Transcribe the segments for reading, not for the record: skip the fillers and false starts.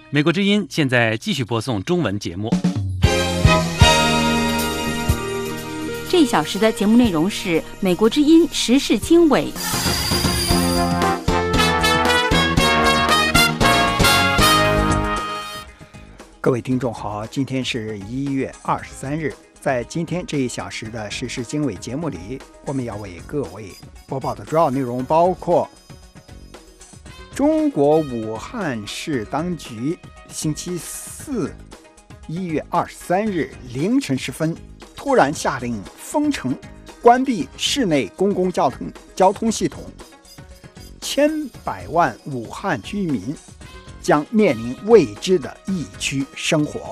美国之音现在继续播送中文节目。 这一小时的节目内容是美国之音时事经纬。 各位听众好，今天是1月23日。在今天这一小时的时事经纬节目里，我们要为各位播报的主要内容包括：中国武汉市当局星期四1月23日凌晨时分突然下令封城，关闭市内公共交通系统，千百万武汉居民将面临未知的疫区生活。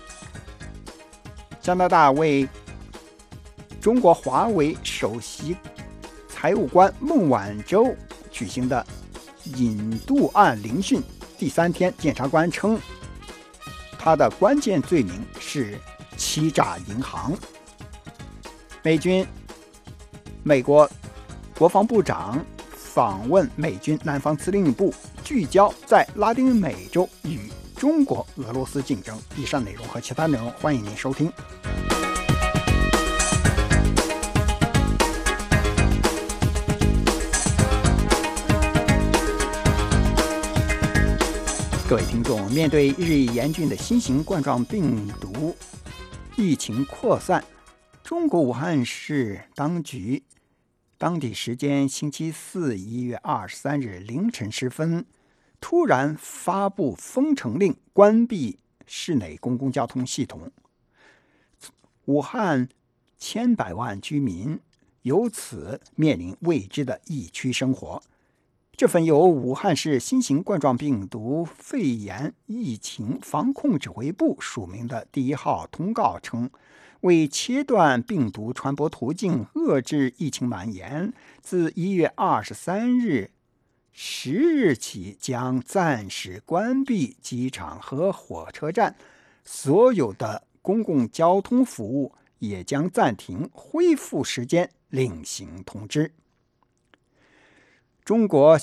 加拿大为中国华为首席财务官孟晚舟举行的引渡案聆讯第3天，检察官称他的关键罪名是欺诈银行。美国国防部长访问美军南方司令部，聚焦在拉丁美洲与中国、俄罗斯竞争。以上内容和其他内容，欢迎您收听。各位听众，面对日益严峻的新型冠状病毒疫情扩散，中国武汉市当局当地时间星期四1月23日凌晨时分突然发布封城令，关闭市内公共交通系统，武汉千百万居民由此面临未知的疫区生活。这份由武汉市新型冠状病毒肺炎疫情防控指挥部署名的第1号通告称，为切断病毒传播途径，遏制疫情蔓延，自1月23日10日起将暂时关闭机场和火车站，所有的公共交通服务也将暂停，恢复时间另行通知。中国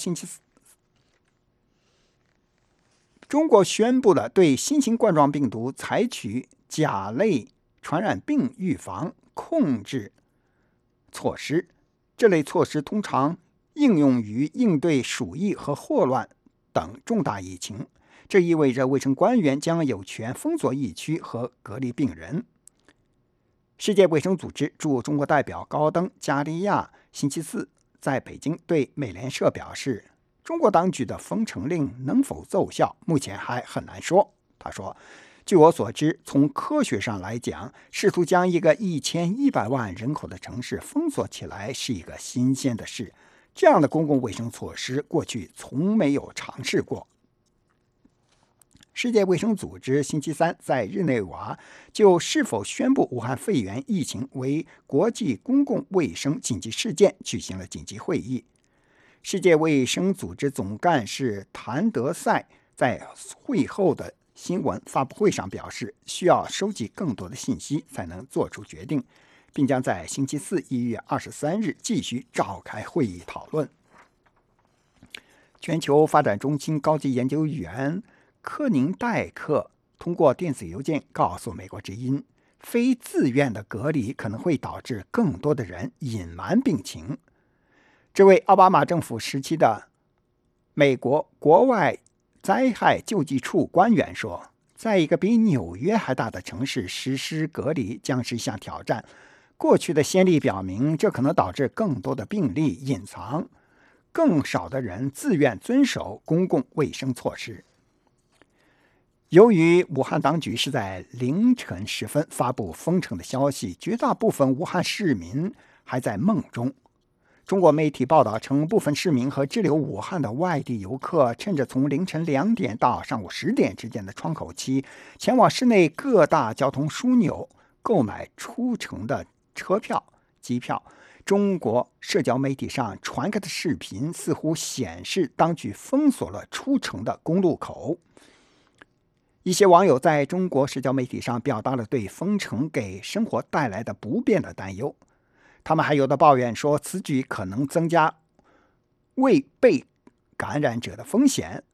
宣布了对新型冠状病毒采取甲类传染病预防控制措施，这类措施通常应用于应对鼠疫和霍乱等重大疫情。这意味着卫生官员将有权封锁疫区和隔离病人。世界卫生组织驻中国代表高登·加利亚星期四在北京对美联社表示，中国当局的封城令能否奏效，目前还很难说。他说，据我所知，从科学上来讲，试图将一个1100万人口的城市封锁起来是一个新鲜的事，这样的公共卫生措施过去从没有尝试过。世界卫生组织星期三在日内瓦就是否宣布武汉肺炎疫情为国际公共卫生紧急事件举行了紧急会议。世界卫生组织总干事谭德赛在会后的新闻发布会上表示，需要收集更多的信息才能做出决定，并将在星期四1月23日继续召开会议讨论。全球发展中心高级研究员科宁戴克通过电子邮件告诉美国之音，非自愿的隔离可能会导致更多的人隐瞒病情。这位奥巴马政府时期的美国国外灾害救济处官员说，在一个比纽约还大的城市实施隔离将是一项挑战。过去的先例表明，这可能导致更多的病例隐藏，更少的人自愿遵守公共卫生措施。由于武汉当局是在凌晨时分发布封城的消息，绝大部分武汉市民还在梦中。中国媒体报道称，部分市民和滞留武汉的外地游客趁着从凌晨2点到上午10点之间的窗口期，前往市内各大交通枢纽购买出城的车票、机票。中国社交媒体上传开的视频似乎显示，当局封锁了出城的公路口。一些网友在中国社交媒体上表达了对封城给生活带来的不便的担忧。他们还有的抱怨说，此举可能增加未被感染者的风险。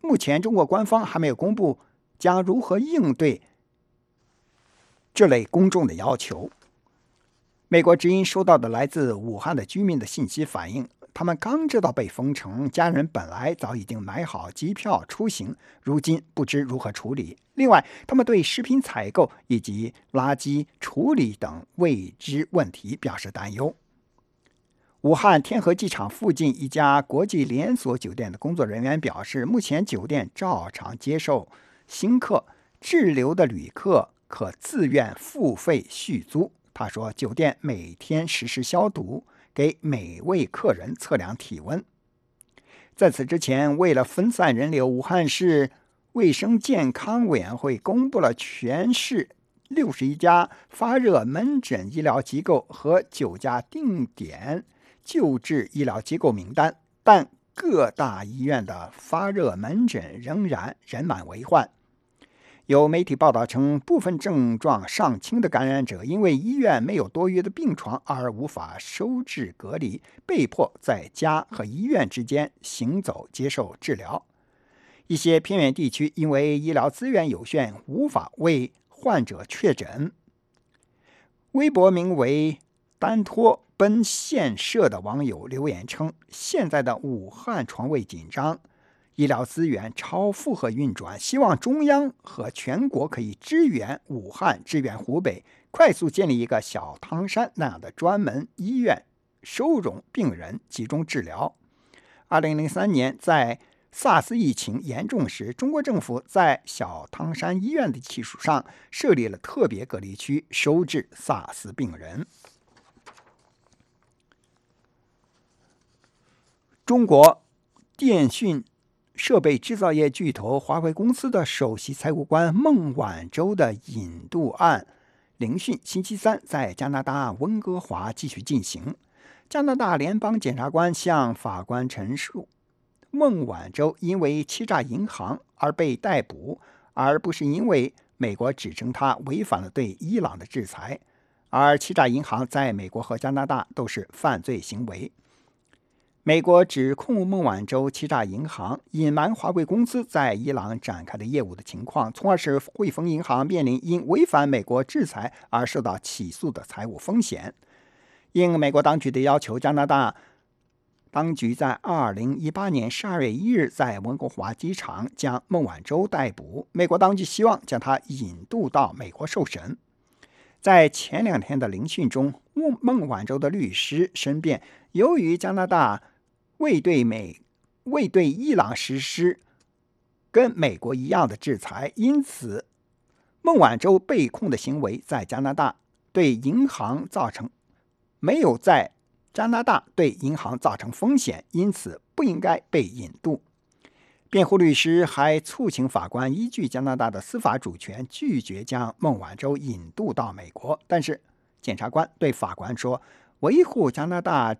目前中国官方还没有公布将如何应对这类公众的要求。美国之音收到的来自武汉的居民的信息反映，他们刚知道被封城，家人本来早已经买好机票出行，如今不知如何处理。另外，他们对食品采购以及垃圾处理等未知问题表示担忧。武汉天河机场附近一家国际连锁酒店的工作人员表示，目前酒店照常接受新客，滞留的旅客可自愿付费续租。他说，酒店每天实施消毒，给每位客人测量体温。在此之前，为了分散人流，武市卫生健康委员会公布了全市61家发热门诊医疗机构和9家定点救治医疗机构名单，但各大医院的发热门诊仍然人满为患。有媒体报道称，部分症状尚轻的感染者因为医院没有多余的病床而无法收治隔离，被迫在家和医院之间行走接受治疗。一些偏远地区因为医疗资源有限，无法为患者确诊。微博名为丹托奔县社的网友留言称，现在的武汉床位紧张，医疗资源超负荷运转，希望中央和全国可以支援武汉、支援湖北，快速建立一个小汤山那样的专门医院，收容病人集中治疗。2003年，在SARS 疫情严重时，中国政府在小汤山医院的基础上设立了特别隔离区，收治 SARS 病人。中国电讯设备制造业巨头华为公司的首席财务官孟晚舟的引渡案聆讯星期三在加拿大温哥华继续进行。加拿大联邦检察官向法官陈述，孟晚舟因为欺诈银行而被逮捕，而不是因为美国指称他违反了对伊朗的制裁，而欺诈银行在美国和加拿大都是犯罪行为。美国指控孟晚舟欺诈银行，隐瞒华为公司在伊朗展开的业务的情况，从而使汇丰银行面临因违反美国制裁而受到起诉的财务风险。应美国当局的要求，加拿大当局在2018年12月1日在温哥华机场将孟晚舟逮捕，美国当局希望将他引渡到美国受审。在前2天的聆讯中，孟晚舟的律师申辩，由于加拿大未对伊朗实施跟美国一样的制裁，因此孟晚舟被控的行为在加拿大对银行没有在加拿大对银行造成风险，因此不应该被引渡。辩护律师还促请法官依据加拿大的司法主权，拒绝将孟晚舟引渡到美国。但是检察官对法官说，维护加拿大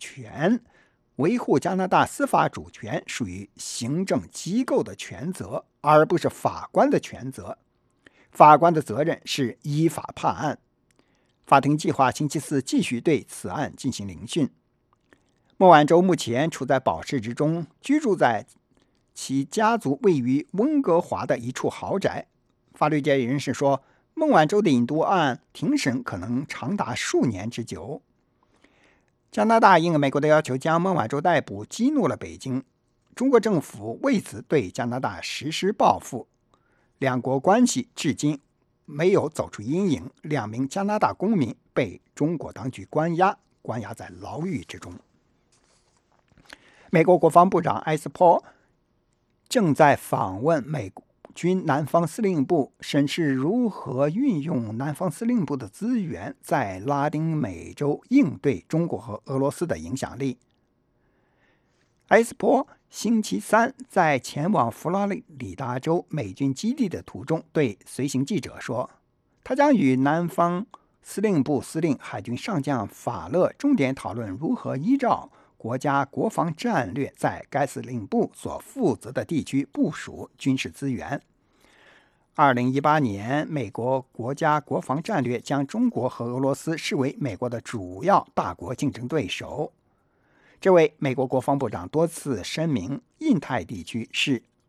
司法主权属于行政机构的权责，而不是法官的权责。法官的责任是依法判案。法庭计划星期四继续对此案进行聆讯。孟晚舟目前处在保释之中，居住在其家族位于温哥华的一处豪宅。法律界人士说，孟晚舟的引渡案庭审可能长达数年之久。加拿大应美国的要求将孟晚舟逮捕，激怒了北京。中国政府为此对加拿大实施报复，两国关系至今没有走出阴影，2名加拿大公民被中国当局关押在牢狱之中。美国国防部长埃斯珀正在访问美军南方司令部，审视如何运用南方司令部的资源在拉丁美洲应对中国和俄罗斯的影响力。埃斯珀星期三在前往佛罗里达州美军基地的途中对随行记者说，他将与南方司令部司令海军上将法勒重点讨论如何依照国家国防战略在该司令部所负责的地区部署军事资源。2018年，美国国家国防战略将中国和俄罗斯视为美国的主要大国竞争对手。这位美国国防部长多次声明，印太地区是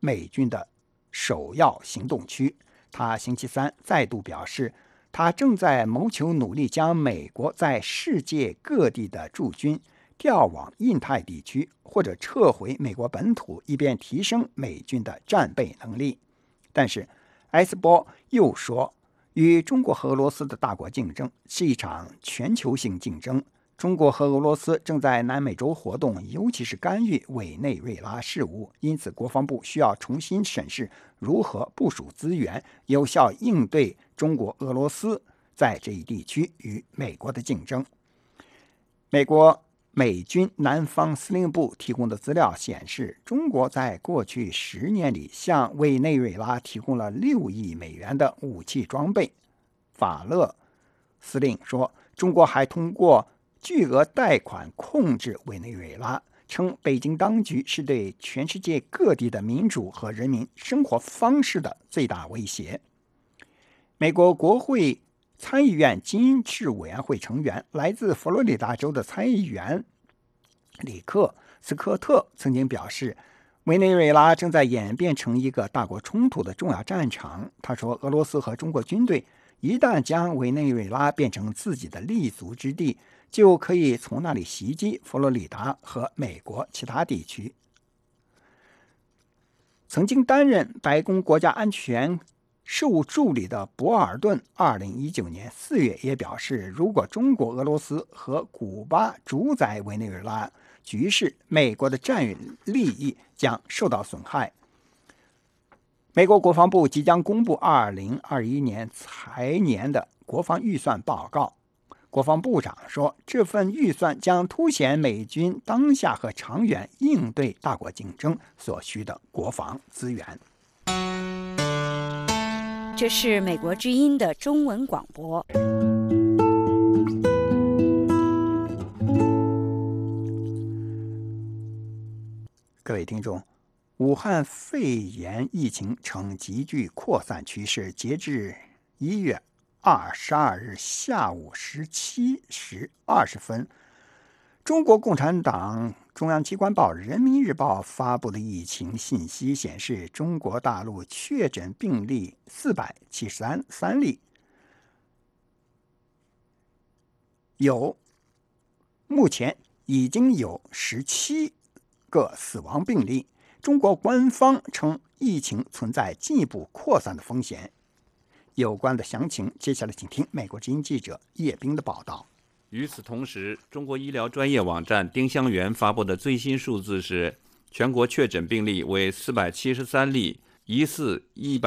美军的首要行动区。他星期三再度表示，他正在谋求努力将美国在世界各地的驻军调往印太地区，或者撤回美国本土，以便提升美军的战备能力。但是埃斯珀又说，与中国和俄罗斯的大国竞争是一场全球性竞争。中国和俄罗斯正在南美洲活动，尤其是干预委内瑞拉事务，因此国防部需要重新审视如何部署资源，有效应对中国、俄罗斯在这一地区与美国的竞争。美军南方司令部提供的资料显示，中国在过去10年里向委内瑞拉提供了6亿美元的武器装备。法勒司令说，中国还通过巨额贷款控制委内瑞拉，称北京当局是对全世界各地的民主和人民生活方式的最大威胁。美国国会参议院军事委员会成员，来自佛罗里达州的参议员里克斯科特曾经表示，委内瑞拉正在演变成一个大国冲突的重要战场。他说，俄罗斯和中国军队一旦将委内瑞拉变成自己的立足之地，就可以从那里袭击佛罗里达和美国其他地区。曾经担任白宫国家安全事务助理的博尔顿2019年4月也表示，如果中国、俄罗斯和古巴主宰委内瑞拉局势，美国的战略利益将受到损害。美国国防部即将公布2021年财年的国防预算报告。国防部长说，这份预算将凸显美军当下和长远应对大国竞争所需的国防资源。 这是美国之音的中文广播。 各位听众，武汉肺炎疫情呈急剧扩散趋势，截至1月22日下午17时20分，中国共产党中央机关报《人民日报》发布的疫情信息显示，中国大陆确诊病例473例，目前已经有17个死亡病例。中国官方称疫情存在进一步扩散的风险。有关的详情，接下来请听美国之音记者叶冰的报道。 与此同时，中国医疗专业网站丁香园发布的最新数字是，全国确诊病例为473例，疑似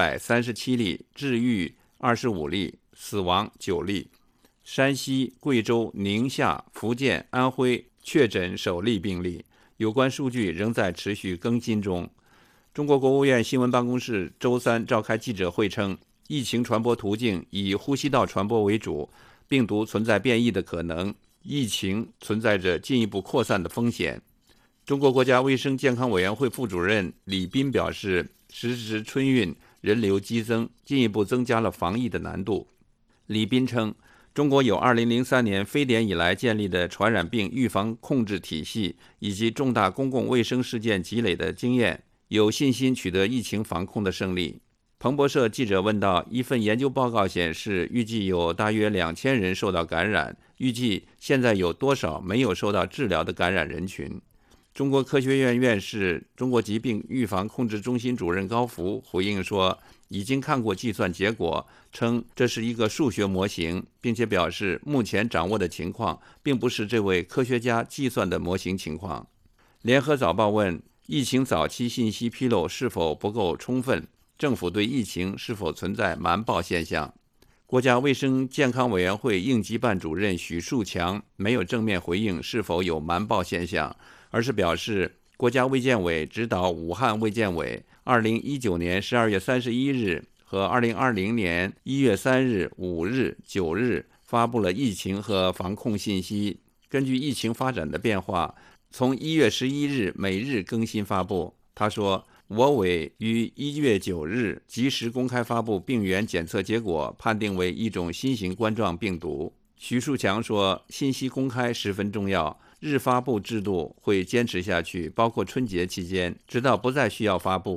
137例，治愈25例，死亡9例。山西、贵州、宁夏、福建、安徽确诊首例病例，有关数据仍在持续更新中。中国国务院新闻办公室周三召开记者会称，疫情传播途径以呼吸道传播为主，病毒存在变异的可能，疫情存在着进一步扩散的风险。中国国家卫生健康委员会副主任李斌表示，时值春运，人流激增，进一步增加了防疫的难度。李斌称，中国有2003年非典以来建立的传染病预防控制体系，以及重大公共卫生事件积累的经验，有信心取得疫情防控的胜利。彭博社记者问到，一份研究报告显示，预计有大约2000人受到感染，预计现在有多少没有受到治疗的感染人群？中国科学院院士、中国疾病预防控制中心主任高福回应说，已经看过计算结果，称这是一个数学模型，并且表示目前掌握的情况并不是这位科学家计算的模型情况。联合早报问，疫情早期信息披露是否不够充分？政府对疫情是否存在瞒报现象？国家卫生健康委员会应急办主任许树强没有正面回应是否有瞒报现象，而是表示，国家卫健委指导武汉卫健委2019年12月31日和2020年1月3日、5日、9日发布了疫情和防控信息，根据疫情发展的变化，从1月11日每日更新发布。他说，我委于1月9日及时公开发布病原检测结果，判定为一种新型冠状病毒。徐树强说，信息公开十分重要，日发布制度会坚持下去，包括春节期间，直到不再需要发布。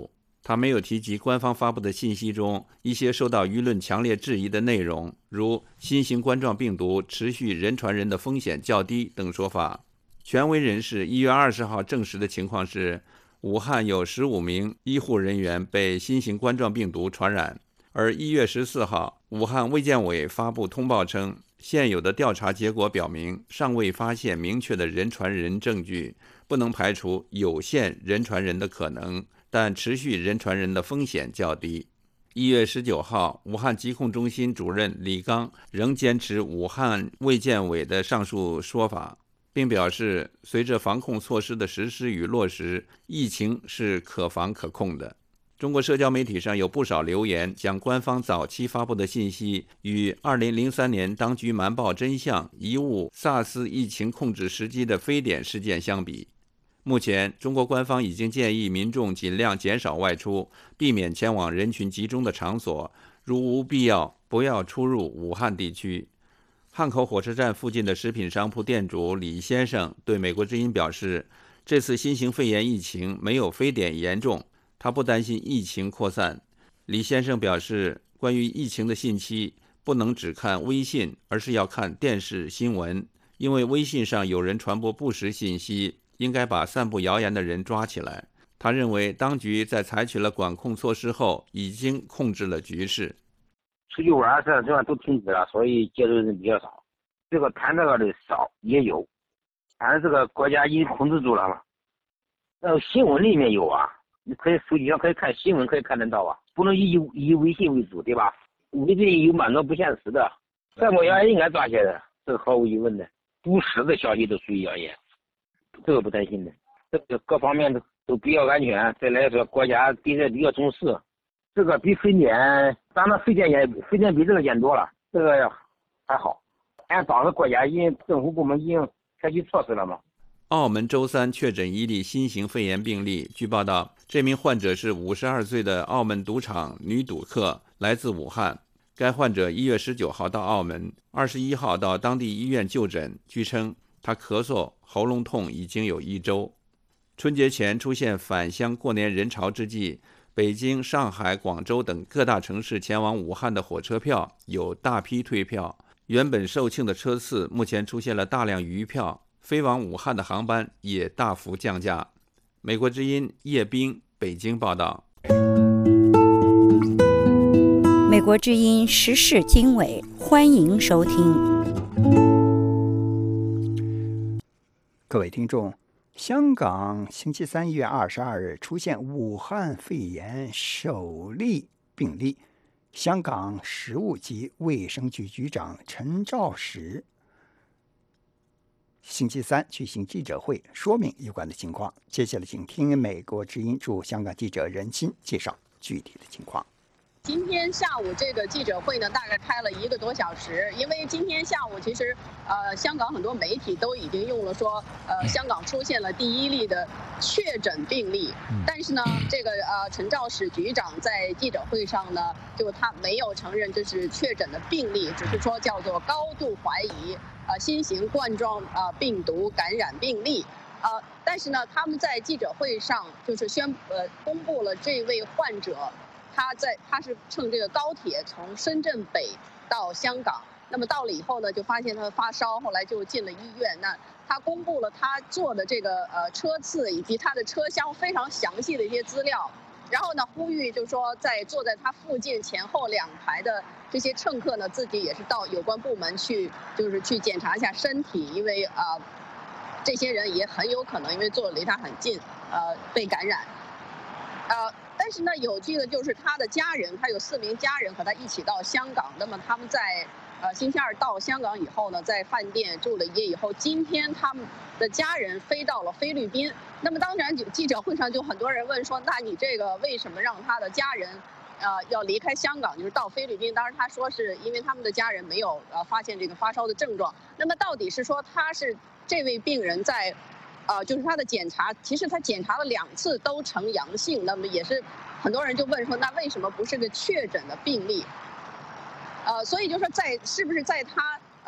他没有提及官方发布的信息中一些受到舆论强烈质疑的内容，如新型冠状病毒持续人传人的风险较低等说法。权威人士1月20号证实的情况是，武汉有15名医护人员被新型冠状病毒传染。而1月14号，武汉卫健委发布通报称，现有的调查结果表明，尚未发现明确的人传人证据，不能排除有限人传人的可能，但持续人传人的风险较低。1月19号，武汉疾控中心主任李刚仍坚持武汉卫健委的上述说法，并表示，随着防控措施的实施与落实，疫情是可防可控的。中国社交媒体上有不少留言将官方早期发布的信息与2003年当局瞒报真相、贻误 SARS 疫情控制时机的非典事件相比。目前，中国官方已经建议民众尽量减少外出，避免前往人群集中的场所，如无必要，不要出入武汉地区。汉口火车站附近的食品商铺店主李先生对美国之音表示，这次新型肺炎疫情没有非典严重，他不担心疫情扩散。李先生表示，关于疫情的信息不能只看微信，而是要看电视新闻，因为微信上有人传播不实信息，应该把散布谣言的人抓起来。他认为当局在采取了管控措施后，已经控制了局势。 出去玩这都停止了，所以接触人比较少。这个谈这个的少也有，但是这个国家已经控制住了嘛。新闻里面有啊，你可以手机上可以看新闻，可以看得到啊，不能以微信为主，对吧？微信有蛮多不现实的，散播谣言应该抓起来的，这个毫无疑问的。不实的消息都属于谣言，这个不担心的。这个各方面都比较安全，再来说国家对这比较重视，这个比非典，当然非典比这个严多了，这个还好。按当时国家政府部门已经采取措施了嘛。 澳门周三确诊一例新型肺炎病例，据报道，这名患者是52岁的澳门赌场女赌客，来自武汉。该患者1月19号到澳门，21号到当地医院就诊。据称，他咳嗽、喉咙痛已经有1周。春节前出现返乡过年人潮之际，北京、上海、广州等各大城市前往武汉的火车票有大批退票，原本售罄的车次目前出现了大量余票，飞往武汉的航班也大幅降价。美国之音叶冰北京报道。 美国之音时事经纬，欢迎收听。 各位听众，香港星期3月22日出现武汉肺炎首例病例，香港食物及卫生局局长陈肇始星期3举行记者会，说明有关的情况。接下来请听美国之音驻香港记者任鑫介绍具体的情况。 今天下午这个记者会呢，大概开了1个多小时，因为今天下午其实香港很多媒体都已经用了说香港出现了第1例的确诊病例，但是呢，这个陈肇始局长在记者会上呢，就他没有承认这是确诊的病例，只是说叫做高度怀疑新型冠状病毒感染病例。但是呢，他们在记者会上就是公布了这位患者。他是乘这个高铁从深圳北到香港，那么到了以后呢，就发现他发烧，后来就进了医院。那他公布了他坐的这个车次以及他的车厢非常详细的一些资料，然后呢呼吁就是说坐在他附近前后2排的这些乘客呢，自己也是到有关部门去检查一下身体，因为这些人也很有可能因为坐离他很近被感染。但是呢，有趣的就是他的家人，他有4名家人和他一起到香港。那么他们在星期2到香港以后呢，在饭店住了1夜以后，今天他们的家人飞到了菲律宾。那么当然，记者会上就很多人问说，那你这个为什么让他的家人要离开香港，就是到菲律宾？当然他说是因为他们的家人没有发现这个发烧的症状。那么到底是说他是这位病人在就是他的检查，其实他检查了2次都呈阳性，那么也是很多人就问说，那为什么不是个确诊的病例？所以就说是不是在他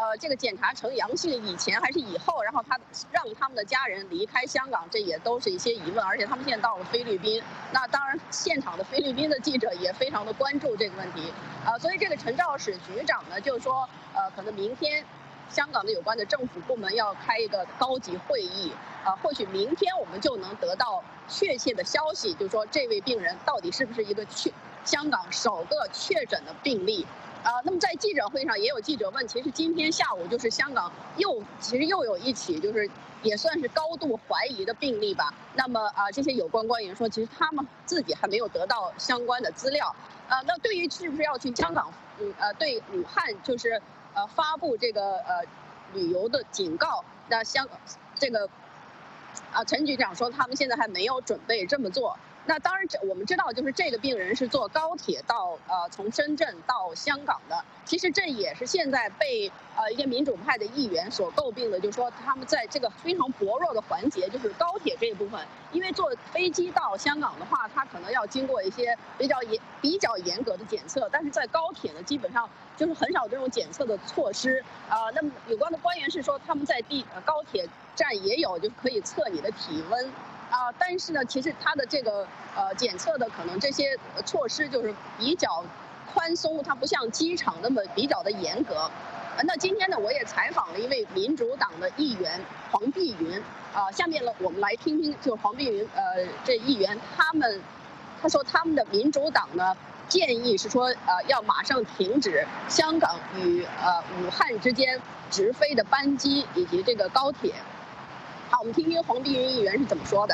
这个检查呈阳性以前还是以后，然后他让他们的家人离开香港，这也都是一些疑问。而且他们现在到了菲律宾，那当然现场的菲律宾的记者也非常的关注这个问题，所以这个陈肇始局长呢，就是说，可能明天香港的有关的政府部门要开一个高级会议，或许明天我们就能得到确切的消息，就是说这位病人到底是不是一个香港首个确诊的病例。那么在记者会上也有记者问，其实今天下午就是香港又有一起就是也算是高度怀疑的病例吧。那么这些有关官员说，其实他们自己还没有得到相关的资料。那对于是不是要去香港，对武汉就是发布这个旅游的警告，那这个陈局长说他们现在还没有准备这么做。那当然，我们知道，就是这个病人是坐高铁到从深圳到香港的。其实这也是现在被一些民主派的议员所诟病的，就是说他们在这个非常薄弱的环节，就是高铁这一部分，因为坐飞机到香港的话，它可能要经过一些比较严格的检测，但是在高铁呢，基本上就是很少这种检测的措施。那么有关的官员是说，他们在高铁站也有，就是可以测你的体温。但是呢，其实它的这个检测的可能这些措施就是比较宽松，它不像机场那么比较的严格。那今天呢，我也采访了一位民主党的议员黄碧云，下面呢我们来听听，就是黄碧云这议员他说他们的民主党呢建议是说要马上停止香港与武汉之间直飞的班机以及这个高铁。好，我们听听黄碧云议员是怎么说的。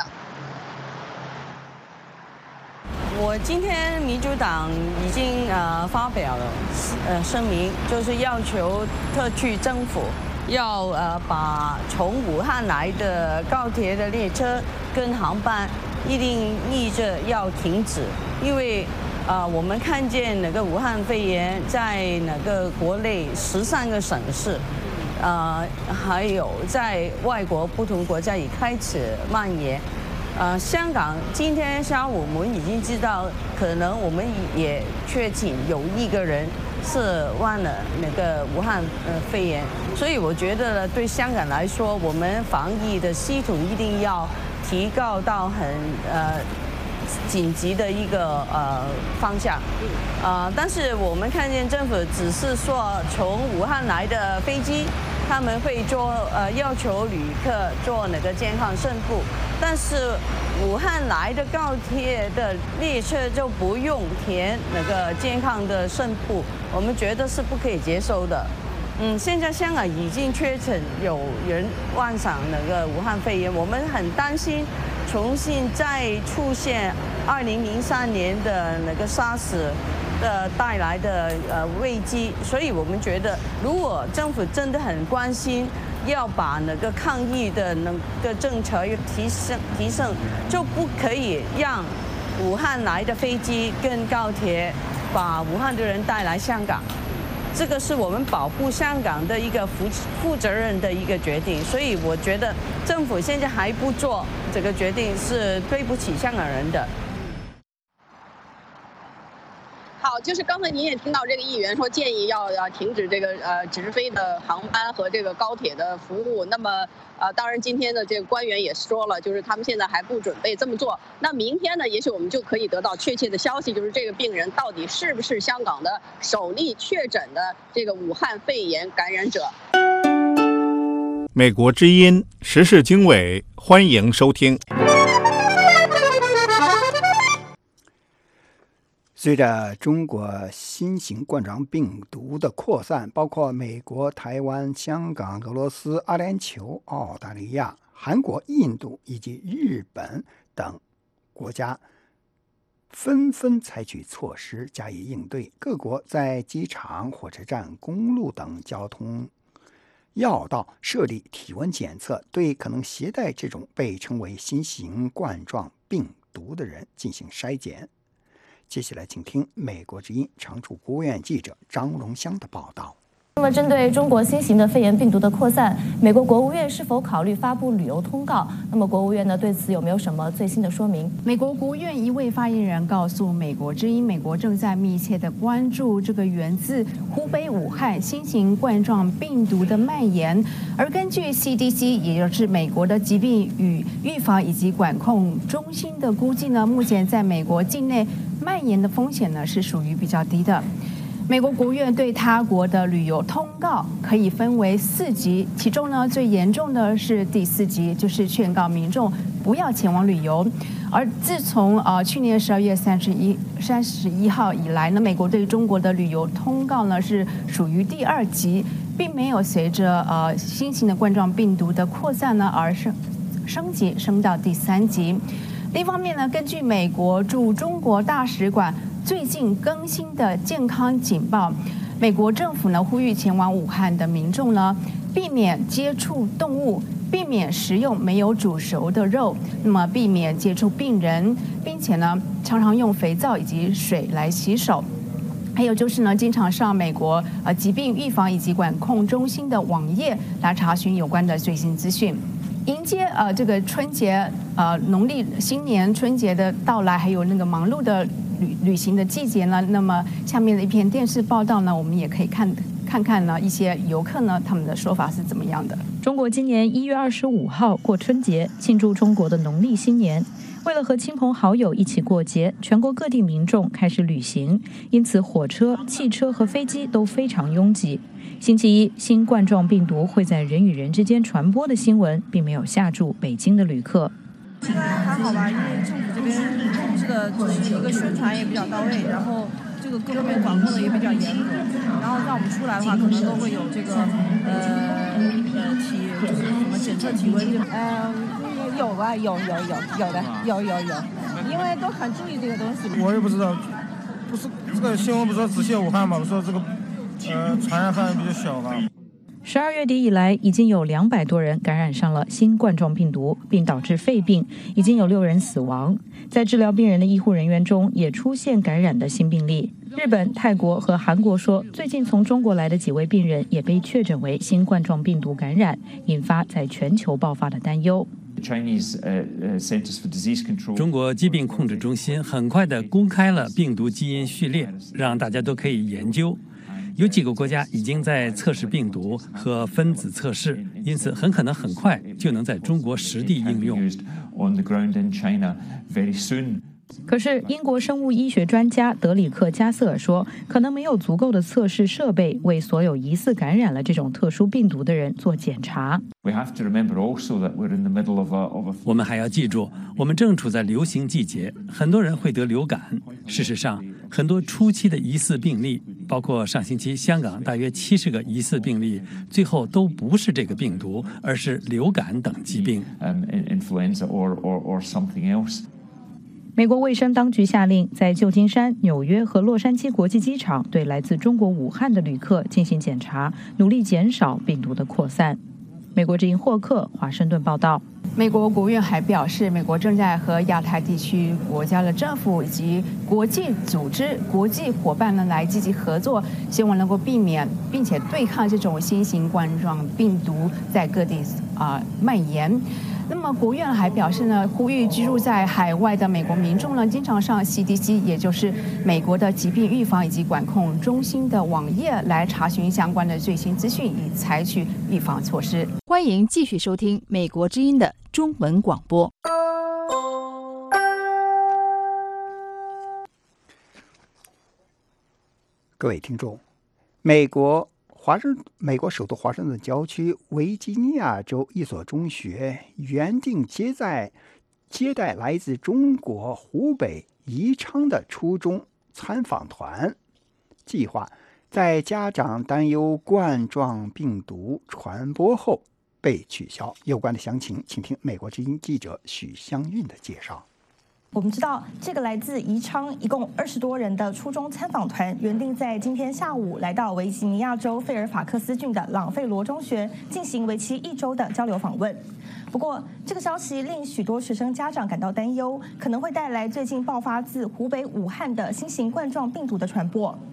我今天民主党已经发表了声明，就是要求特区政府要把从武汉来的高铁的列车跟航班一定立着要停止，因为我们看见那个武汉肺炎在那个国内13个省市。还有在外国不同国家也开始蔓延。香港今天下午我们已经知道，可能我们也确诊有1个人是患了那个武汉肺炎，所以我觉得呢，对香港来说，我们防疫的系统一定要提高到很紧急的一个方向。但是我们看见政府只是说从武汉来的飞机，他们会要求旅客做那个健康申报，但是武汉来的高铁的列车就不用填那个健康的申报，我们觉得是不可以接受的。现在香港已经确诊有人患上那个武汉肺炎，我们很担心重新再出现2003年的那个 SARS 的带来的危机，所以我们觉得，如果政府真的很关心，要把那个抗疫的那个政策要提升，就不可以让武汉来的飞机跟高铁把武汉的人带来香港。这个是我们保护香港的一个负责任的一个决定，所以我觉得政府现在还不做这个决定，是对不起香港人的。 好，就是刚才您也听到这个议员说建议要停止这个直飞的航班和这个高铁的服务。那么当然今天的这个官员也说了，就是他们现在还不准备这么做。那明天呢，也许我们就可以得到确切的消息，就是这个病人到底是不是香港的首例确诊的这个武汉肺炎感染者。 美国之音时事经纬，欢迎收听。 随着中国新型冠状病毒的扩散，包括美国、台湾、香港、俄罗斯、阿联酋、澳大利亚、韩国、印度以及日本等国家纷纷采取措施加以应对，各国在机场、火车站、公路等交通要道设立体温检测，对可能携带这种被称为新型冠状病毒的人进行筛检。接下来请听美国之音常驻国务院记者张荣香的报道。 因么，针对中国新型的肺炎病毒的扩散，美国国务院是否考虑发布旅游通告？那么，国务院呢对此有没有什么最新的说明？ 美国国务院一位发言人告诉美国之音，美国正在密切的关注这个源自湖北武汉新型冠状病毒的蔓延。而根据 CDC， 也就是美国的疾病与预防以及管控中心的估计呢，目前在美国境内蔓延的风险呢是属于比较低的。美国国务院对他国的旅游通告可以分为4级，其中呢最严重的是第4级，就是劝告民众不要前往旅游。而自从去年12月31号以来呢，美国对中国的旅游通告呢是属于第2级，并没有随着新型的冠状病毒的扩散呢而升级升到第3级。另一方面呢，根据美国驻中国大使馆最近更新的健康警报，美国政府呢呼吁前往武汉的民众呢避免接触动物，避免食用没有煮熟的肉，那么避免接触病人，并且呢常常用肥皂以及水来洗手。还有就是呢，经常上美国疾病预防以及管控中心的网页来查询有关的最新资讯。迎接这个春节农历新年春节的到来，还有那个忙碌的旅行的季节呢，那么下面的一篇电视报道呢，我们也可以看看呢一些游客呢他们的说法是怎么样的。 中国今年1月25号过春节，庆祝中国的农历新年。为了和亲朋好友一起过节，全国各地民众开始旅行，因此火车、汽车和飞机都非常拥挤。星期一，新冠状病毒会在人与人之间传播的新闻，并没有吓住北京的旅客。 应该还好吧，因为政府这边控制的就是一个宣传也比较到位，然后这个各方面管控的也比较严格，然后让我们出来的话，可能都会有这个就是什么检测体温这有吧，有的，因为都很注意这个东西。 我也不知道，不是这个新闻不是说只限武汉嘛，说这个传染范围比较小吧。 12月底以来，已经有200多人感染上了新冠状病毒，并导致肺病，已经有6人死亡。在治疗病人的医护人员中，也出现感染的新病例。日本、泰国和韩国说，最近从中国来的几位病人也被确诊为新冠状病毒感染，引发在全球爆发的担忧。 中国疾病控制中心很快地公开了病毒基因序列，让大家都可以研究。有几个国家已经在测试病毒和分子测试，因此很可能很快就能在中国实地应用。 可是，英国生物医学专家德里克·加瑟尔说，可能没有足够的测试设备为所有疑似感染了这种特殊病毒的人做检查。 我们还要记住，我们正处在流行季节，很多人会得流感。事实上，很多初期的疑似病例，包括上星期香港大约70个疑似病例，最后都不是这个病毒，而是流感等疾病。 美国卫生当局下令，在旧金山、纽约和洛杉矶国际机场对来自中国武汉的旅客进行检查，努力减少病毒的扩散。美国之音霍克华盛顿报道。 美国国务院还表示，美国正在和亚太地区国家的政府以及国际组织、国际伙伴呢来积极合作，希望能够避免并且对抗这种新型冠状病毒在各地蔓延。那么国务院还表示呢，呼吁居住在海外的美国民众呢，经常上 CDC， 也就是美国的疾病预防以及管控中心的网页来查询相关的最新资讯，以采取预防措施。 欢迎继续收听美国之音的中文广播。 各位听众，美国首都华盛顿郊区维吉尼亚州一所中学原定接待来自中国湖北宜昌的初中参访团，计划在家长担忧冠状病毒传播后被取消。有关的详情，请听美国之音记者许香韵的介绍。 我们知道，这个来自宜昌一共20多人的初中参访团，原定在今天下午来到维吉尼亚州费尔法克斯郡的朗费罗中学进行为期1周的交流访问。不过，这个消息令许多学生家长感到担忧，可能会带来最近爆发自湖北武汉的新型冠状病毒的传播。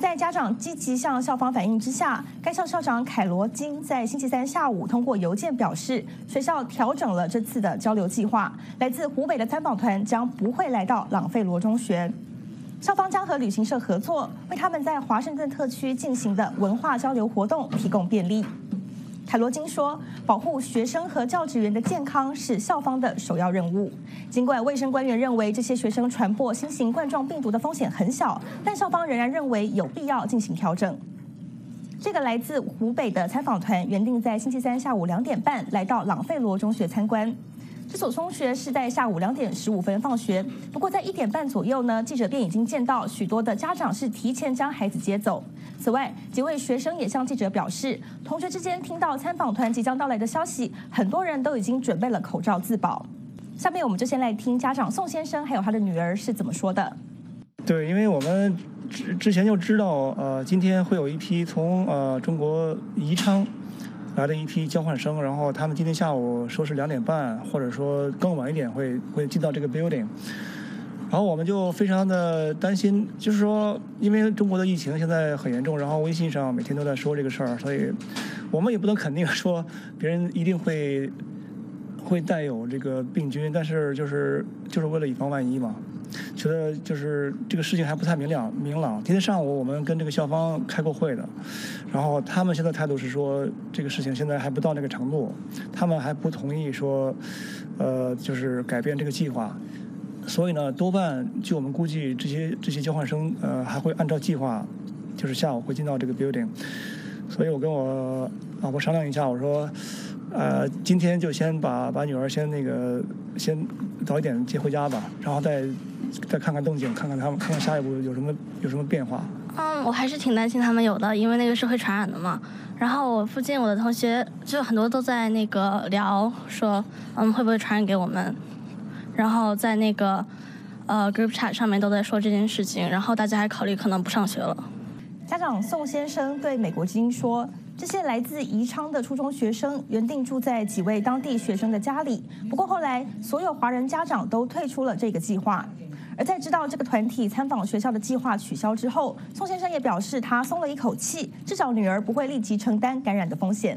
在家长积极向校方反映之下，该校校长凯罗金在星期三下午通过邮件表示，学校调整了这次的交流计划，来自湖北的参访团将不会来到朗费罗中学。校方将和旅行社合作，为他们在华盛顿特区进行的文化交流活动提供便利。凯罗金说，保护学生和教职员的健康是校方的首要任务。尽管卫生官员认为这些学生传播新型冠状病毒的风险很小，但校方仍然认为有必要进行调整。这个来自湖北的参访团原定在星期三下午2点半来到朗费罗中学参观。这所中学是在下午2点15分放学，不过在1点半左右呢，记者便已经见到许多的家长是提前将孩子接走。此外，几位学生也向记者表示，同学之间听到参访团即将到来的消息，很多人都已经准备了口罩自保。下面我们就先来听家长宋先生还有他的女儿是怎么说的。 对，因为我们之前就知道，今天会有一批从中国宜昌来的一批交换生，然后他们今天下午说是2点半，或者说更晚一点会进到这个 building。然后我们就非常的担心，就是说，因为中国的疫情现在很严重，然后微信上每天都在说这个事儿，所以我们也不能肯定说别人一定会带有这个病菌，但是就是为了以防万一嘛。觉得就是这个事情还不太明朗。今天上午我们跟这个校方开过会的，然后他们现在态度是说这个事情现在还不到那个程度，他们还不同意说，就是改变这个计划。所以呢，多半据我们估计，这些交换生还会按照计划，就是下午会进到这个 building。所以我跟我老婆商量一下，我说，今天就先把女儿先早一点接回家吧，然后再看看动静，看看下一步有什么变化。 我还是挺担心他们有的，因为那个是会传染的嘛。然后我附近我的同学就很多都在那个聊说，会不会传染给我们？然后在那个group chat 上面都在说这件事情，然后大家还考虑可能不上学了。 家长宋先生对美国之音说，这些来自宜昌的初中学生原定住在几位当地学生的家里，不过后来所有华人家长都退出了这个计划。而在知道这个团体参访学校的计划取消之后，宋先生也表示他松了一口气，至少女儿不会立即承担感染的风险。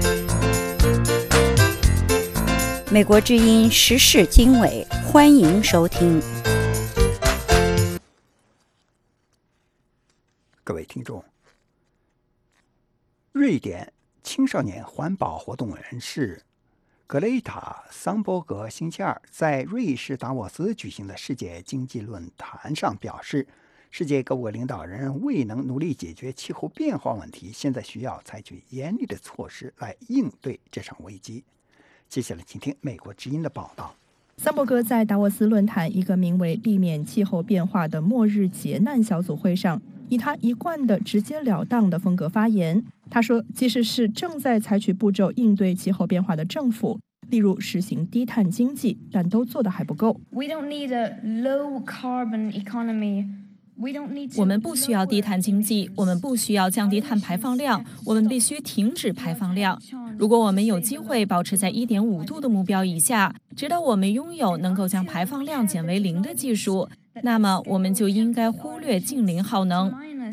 美国之音时事经纬，欢迎收听。 各位听众，瑞典青少年环保活动人士格雷塔·桑伯格星期二在瑞士达沃斯举行的世界经济论坛上表示，世界各国领导人未能努力解决气候变化问题，现在需要采取严厉的措施来应对这场危机。接下来请听美国之音的报道。 桑伯格在达沃斯论坛一个名为避免气候变化的末日劫难小组会上，以他一贯的直截了当的风格发言。他说，即使是正在采取步骤应对气候变化的政府，例如实行低碳经济，但都做得还不够。 We don't need a low carbon economy. 我们不需要低碳经济，我们不需要降低碳排放量，我们必须停止排放量。如果我们有机会保持在 1.5 度的目标以下，直到我们拥有能够将排放量减为0的技术，那么我们就应该忽略净零耗能。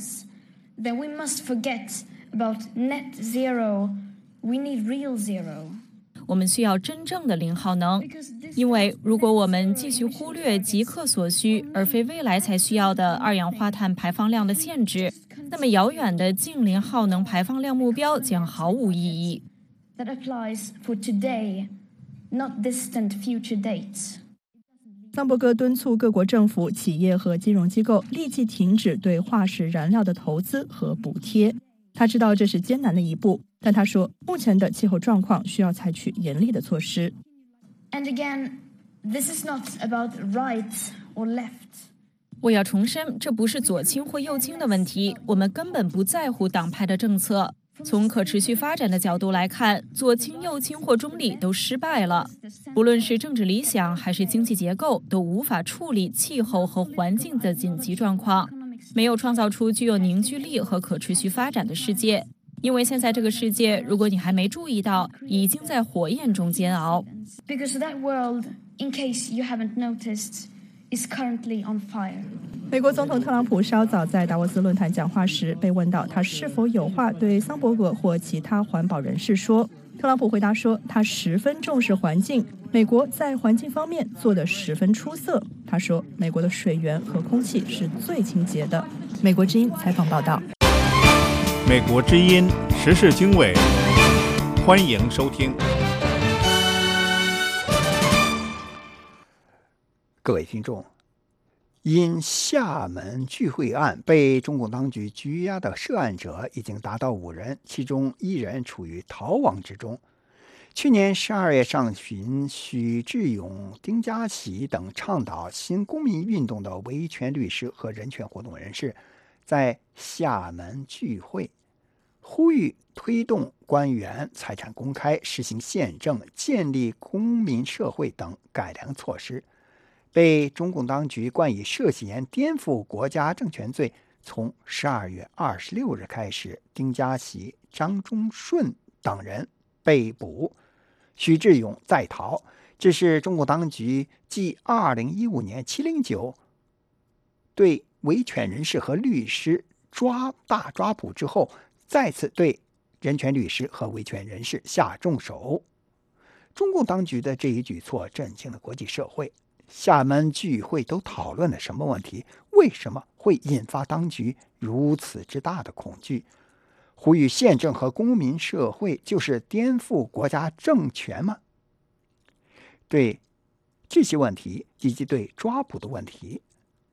Then we must forget about net zero. We need real zero. 我们需要真正的零耗能，因为如果我们继续忽略即刻所需而非未来才需要的二氧化碳排放量的限制，那么遥远的净零耗能排放量目标将毫无意义。 That applies for today, not distant future dates. 桑伯格敦促各国政府、企业和金融机构立即停止对化石燃料的投资和补贴。他知道这是艰难的一步，但他说，目前的气候状况需要采取严厉的措施。 And again, this is not about right or left. 我要重申，这不是左倾或右倾的问题，我们根本不在乎党派的政策。从可持续发展的角度来看，左倾、右倾或中立都失败了。无论是政治理想还是经济结构，都无法处理气候和环境的紧急状况。没有创造出具有凝聚力和可持续发展的世界，因为现在这个世界，如果你还没注意到，已经在火焰中煎熬。 Because that world, in case you haven't noticed, is currently on fire. 美国总统特朗普稍早在达沃斯论坛讲话时，被问到他是否有话对桑伯格或其他环保人士说。特朗普回答说，他十分重视环境，美国在环境方面做得十分出色。他说，美国的水源和空气是最清洁的。美国之音采访报道。 美国之音时事经纬，欢迎收听。 各位听众，因厦门聚会案被中共当局拘押的涉案者已经达到5人，其中1人处于逃亡之中。去年12月上旬，许志勇、丁家喜等倡导新公民运动的维权律师和人权活动人士在厦门聚会，呼吁推动官员财产公开、实行宪政、建立公民社会等改良措施，被中共当局冠以涉嫌颠覆国家政权罪。从12月26日开始，丁家喜、张忠顺等人被捕，许志勇在逃。这是中国当局继2015年709对维权人士和律师大抓捕之后，再次对人权律师和维权人士下重手。中共当局的这一举措震惊了国际社会。厦门聚会都讨论了什么问题？为什么会引发当局如此之大的恐惧？呼吁宪政和公民社会就是颠覆国家政权吗？对这些问题以及对抓捕的问题，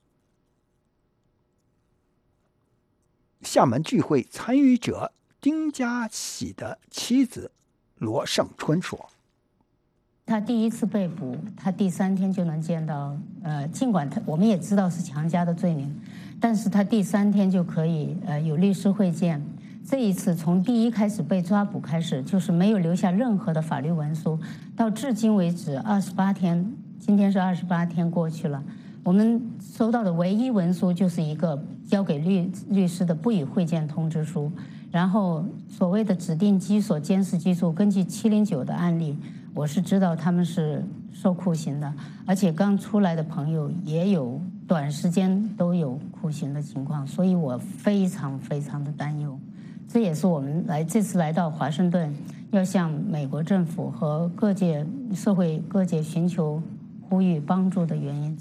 厦门聚会参与者丁家喜的妻子罗胜春说， 他第一次被捕，他第3天就能见到，尽管我们也知道是强加的罪名，但是他第3天就可以有律师会见。这一次从第一开始被抓捕开始，就是没有留下任何的法律文书，到至今为止28天，今天是28天过去了，我们收到的唯一文书就是一个交给律师的不予会见通知书，然后所谓的指定居所监视居住，根据709的案例，我是知道他们是受酷刑的，而且刚出来的朋友也有短时间都有酷刑的情况，所以我非常非常的担忧。这也是我们这次来到华盛顿，要向美国政府和各界社会各界寻求呼吁帮助的原因。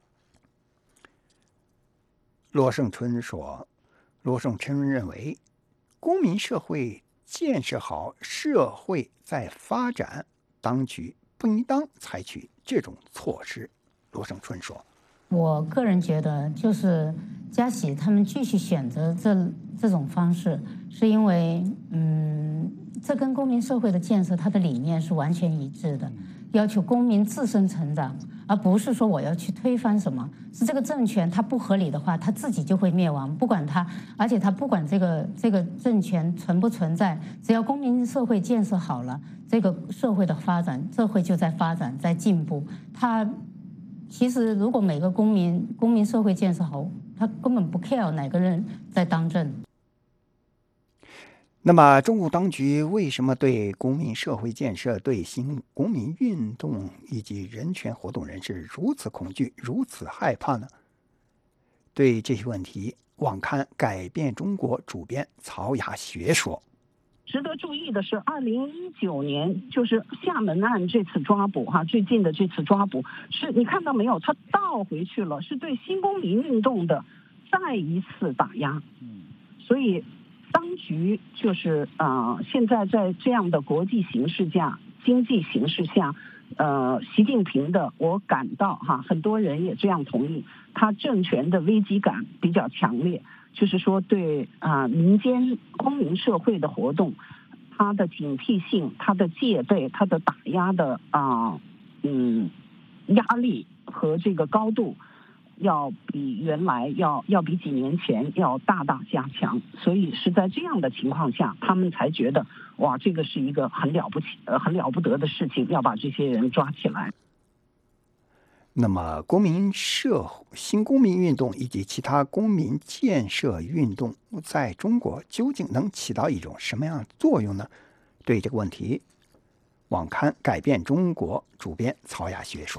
罗胜春说，罗胜春认为，公民社会建设好，社会在发展，当局不应当采取这种措施。罗胜春说， 我个人觉得，就是嘉喜他们继续选择这种方式，是因为这跟公民社会的建设它的理念是完全一致的，要求公民自身成长，而不是说我要去推翻什么，是这个政权它不合理的话，它自己就会灭亡，不管它，而且它不管这个政权存不存在，只要公民社会建设好了，这个社会的发展，社会就在发展，在进步。它其实如果每个公民社会建设好，他根本不 care 哪个人在当政。 那么中共当局为什么对公民社会建设、对新公民运动以及人权活动人士如此恐惧、如此害怕呢？对这些问题，网刊《改变中国》主编曹雅学说， 值得注意的是，2019年就是厦门案这次抓捕最近的这次抓捕，是你看到没有？他倒回去了，是对新公民运动的再一次打压。所以当局就是现在在这样的国际形势下、经济形势下，习近平的，我感到很多人也这样同意，他政权的危机感比较强烈。就是说对民间公民社会的活动，它的警惕性、它的戒备、它的打压的压力和这个高度，要比原来要比几年前要大大加强。所以是在这样的情况下，他们才觉得哇，这个是一个很了不得的事情，要把这些人抓起来。 那么新公民运动以及其他公民建设运动在中国究竟能起到一种什么样的作用呢？对这个问题，网刊《改变中国》主编曹雅学说，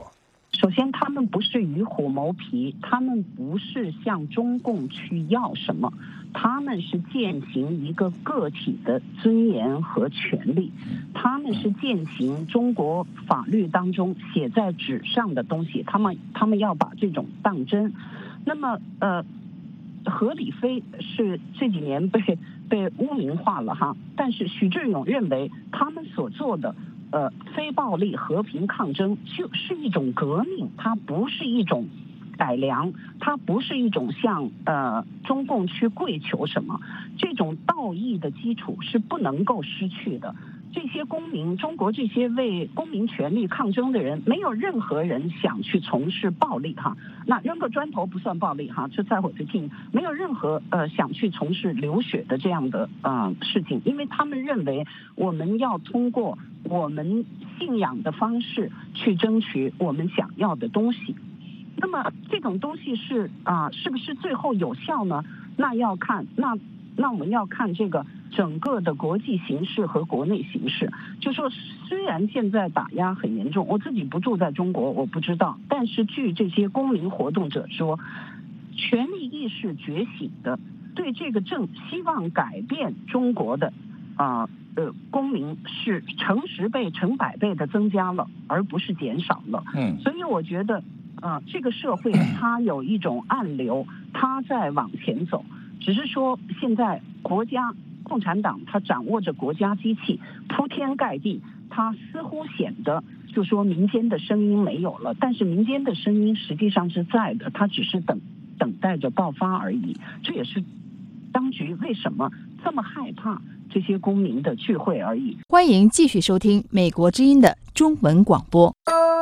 首先，他们不是与虎谋皮，他们不是向中共去要什么，他们是践行一个个体的尊严和权利，他们是践行中国法律当中写在纸上的东西，他们要把这种当真。那么何李飞是这几年被污名化了哈，但是许志永认为他们所做的非暴力和平抗争就是一种革命，它不是一种改良，它不是一种向中共去跪求什么，这种道义的基础是不能够失去的。这些公民，中国这些为公民权利抗争的人，没有任何人想去从事暴力哈。那扔个砖头不算暴力哈，这在我的听，没有任何想去从事流血的这样的事情，因为他们认为我们要通过我们信仰的方式去争取我们想要的东西。那么这种东西是不是最后有效呢？那要看那我们要看这个整个的国际形势和国内形势。就说虽然现在打压很严重，我自己不住在中国，我不知道，但是据这些公民活动者说，权力意识觉醒的，对这个希望改变中国的公民是成10倍、成100倍的增加了，而不是减少了。所以我觉得这个社会它有一种暗流，它在往前走。只是说现在共产党它掌握着国家机器，铺天盖地，它似乎显得就说民间的声音没有了，但是民间的声音实际上是在的，它只是等待着爆发而已。这也是当局为什么这么害怕这些公民的聚会而已。 欢迎继续收听美国之音的中文广播。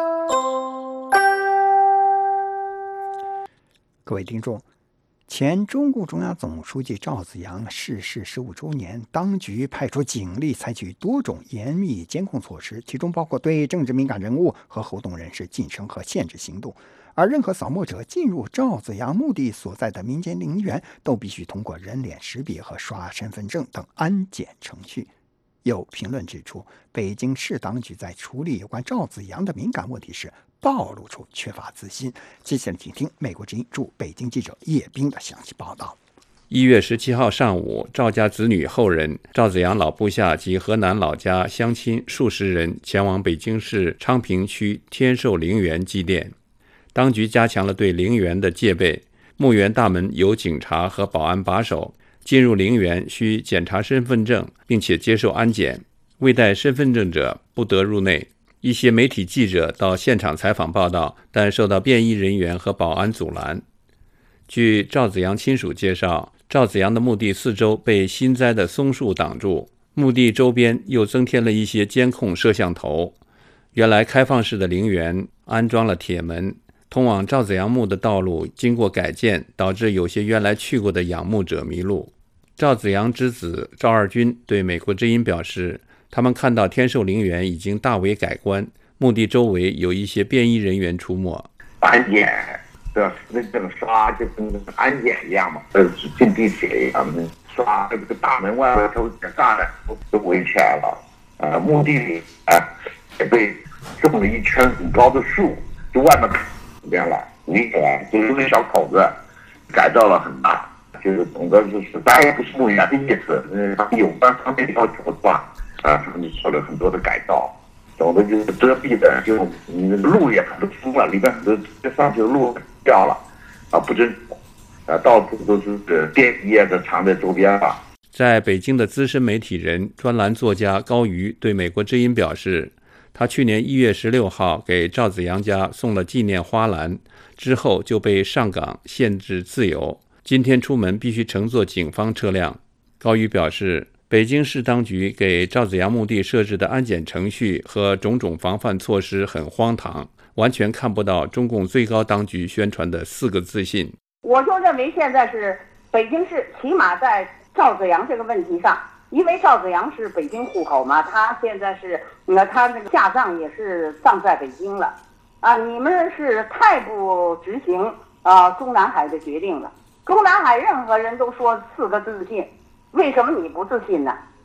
各位听众，前中共中央总书记赵紫阳逝世15周年，当局派出警力采取多种严密监控措施，其中包括对政治敏感人物和活动人士晋升和限制行动。而任何扫墓者进入赵紫阳墓地所在的民间陵园，都必须通过人脸识别和刷身份证等安检程序。有评论指出，北京市当局在处理有关赵紫阳的敏感问题时，暴露出缺乏自信。接下来请听美国之音驻北京记者叶冰的详细报道。 1月17号上午，赵家子女后人、赵紫阳老部下及河南老家乡亲数十人前往北京市昌平区天寿陵园祭奠。当局加强了对陵园的戒备，墓园大门有警察和保安把守，进入陵园需检查身份证，并且接受安检，未带身份证者不得入内。一些媒体记者到现场采访报道，但受到便衣人员和保安阻拦。据赵紫阳亲属介绍，赵紫阳的墓地四周被新栽的松树挡住，墓地周边又增添了一些监控摄像头。原来开放式的陵园安装了铁门，通往赵紫阳墓的道路经过改建，导致有些原来去过的仰慕者迷路。赵紫阳之子赵二军对美国之音表示，他们看到天寿陵园已经大为改观，墓地周围有一些便衣人员出没。 安检的那个刷就跟安检一样嘛，进地铁一样的刷，这个大门外头也栅栏都围起来了。墓地里也被种了一圈很高的树，就外面这边了，围起来，就有个小口子，改造了很大。就是总的就是，当然不是墓园的意思，他们有关方面要求的话，他们就做了很多的改造，总的就是遮蔽的，就你的路也很多封了，里边很多上去的路掉了，不正常，到处都是电梯都藏在周边了。 在北京的资深媒体人、专栏作家高瑜对美国之音表示，他去年1月16号给赵紫阳家送了纪念花篮，之后就被上岗限制自由。今天出门必须乘坐警方车辆。高瑜表示，北京市当局给赵紫阳墓地设置的安检程序和种种防范措施很荒唐，完全看不到中共最高当局宣传的4个自信。 我就认为现在是北京市起码在赵紫阳这个问题上，因为赵紫阳是北京户口嘛，他现在是他那个下葬也是葬在北京了你们是太不执行中南海的决定了。中南海任何人都说4个自信，为什么你不自信呢？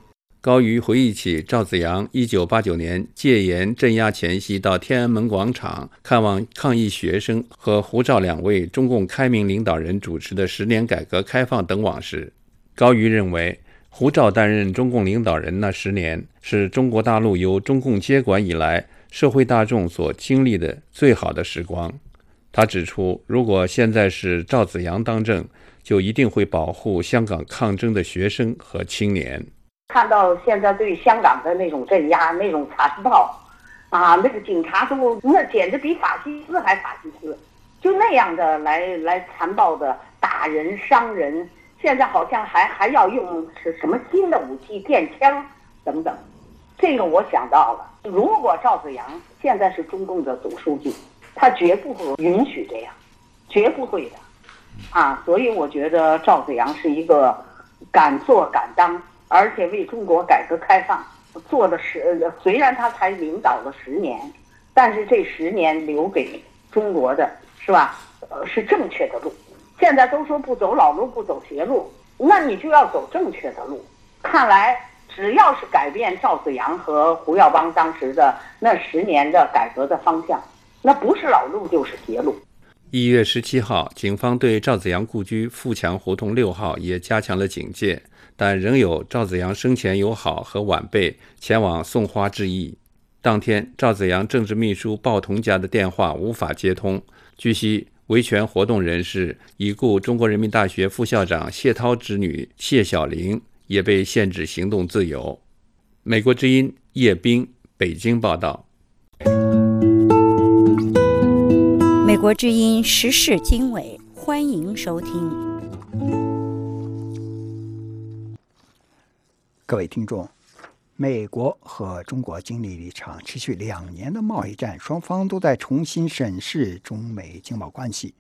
高瑜回忆起赵紫阳1989年戒严镇压前夕到天安门广场看望抗议学生和胡赵2位中共开明领导人主持的10年改革开放等往事。高瑜认为，胡赵担任中共领导人那10年是中国大陆由中共接管以来社会大众所经历的最好的时光。他指出，如果现在是赵紫阳当政，就一定会保护香港抗争的学生和青年。 看到现在对香港的那种镇压、那种残暴啊，那个警察都那简直比法西斯还法西斯，就那样的来残暴的打人伤人。现在好像还要用什么新的武器，电枪等等。这个我想到了，如果赵紫阳现在是中共的总书记，他绝不会允许这样，绝不会的啊。所以我觉得赵紫阳是一个敢做敢当，而且为中国改革开放做的虽然他才领导了10年，但是这10年留给中国的是吧？是正确的路。现在都说不走老路不走邪路，那你就要走正确的路。看来只要是改变赵紫阳和胡耀邦当时的那10年的改革的方向，那不是老路就是邪路。 1月17号，警方对赵紫阳故居富强胡同6号也加强了警戒，但仍有赵紫阳生前友好和晚辈前往送花致意。当天，赵紫阳政治秘书鲍同家的电话无法接通。据悉，维权活动人士已故中国人民大学副校长谢涛之女谢小玲也被限制行动自由。美国之音叶冰北京报道。 美国之音时事经纬，欢迎收听。 各位听众，美国和中国经历了一场持续2年的贸易战，双方都在重新审视中美经贸关系。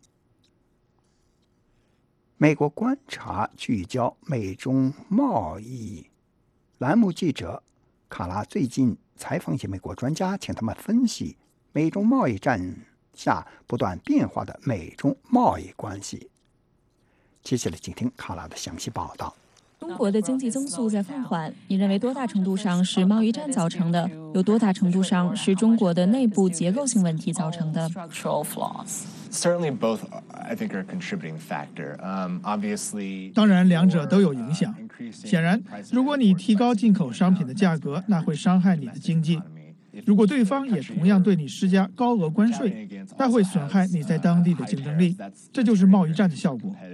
美国观察聚焦美中贸易栏目记者卡拉最近采访一些美国专家，请他们分析美中贸易战下不断变化的美中贸易关系。接下来请听卡拉的详细报道。 中国的经济增速在放缓，你认为多大程度上是贸易战造成的？有多大程度上是中国的内部结构性问题造成的？ Certainly both, I think, are a contributing factor. Obviously, 当然，两者都有影响。显然，如果你提高进口商品的价格，那会伤害你的经济；如果对方也同样对你施加高额关税，那会损害你在当地的竞争力。这就是贸易战的效果。